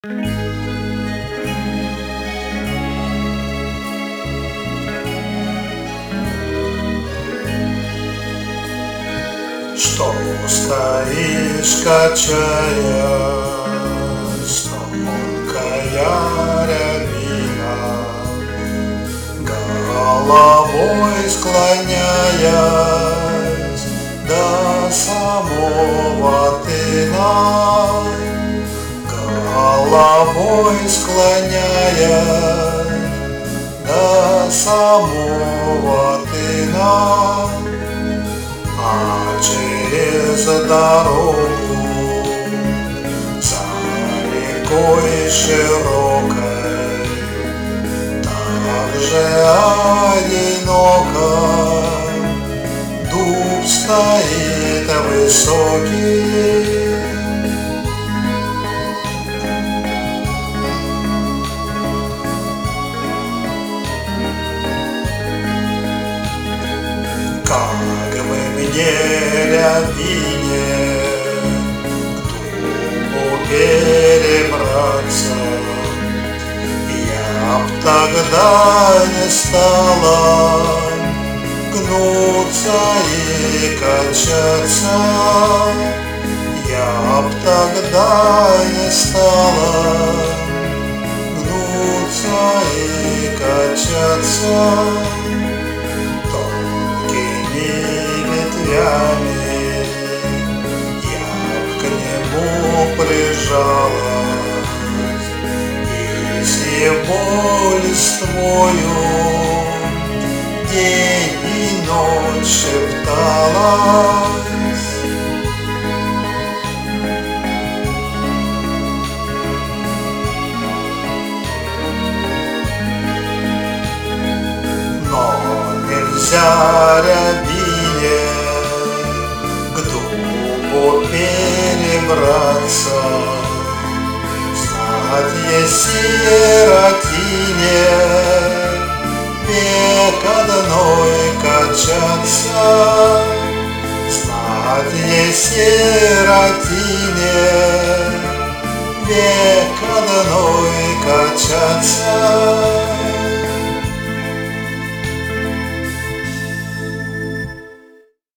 Что стоишь, качаясь, тонкая рябина, головой склоняясь до самого тына, головой склоняясь до самого тына. А через дорогу за рекой широкой так же одиноко дуб стоит высокий. Как бы мне рябине к дубу перебраться, я б тогда не стала гнуться и качаться, я б тогда не стала гнуться и качаться. Ветвями я к нему прижалась, и с его листвою день и ночь шепталась. Но нельзя рябине к дубу перебраться, знать есть сиротине век одной качаться, знать есть сиротине век одной качаться.